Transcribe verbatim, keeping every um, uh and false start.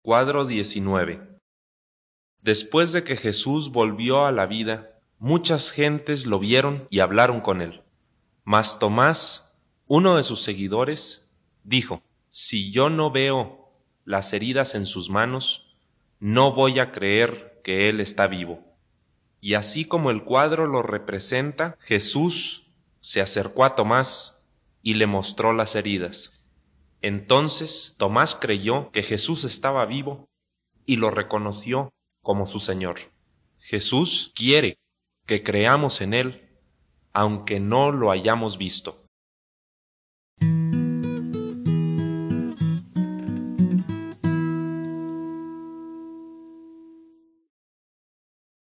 Cuadro diecinueve. Después de que Jesús volvió a la vida, muchas gentes lo vieron y hablaron con él. Mas Tomás, uno de sus seguidores, dijo: Si yo no veo las heridas en sus manos, no voy a creer que él está vivo. Y así como el cuadro lo representa, Jesús se acercó a Tomás y le mostró las heridas. Entonces Tomás creyó que Jesús estaba vivo y lo reconoció como su Señor. Jesús quiere que creamos en Él, aunque no lo hayamos visto.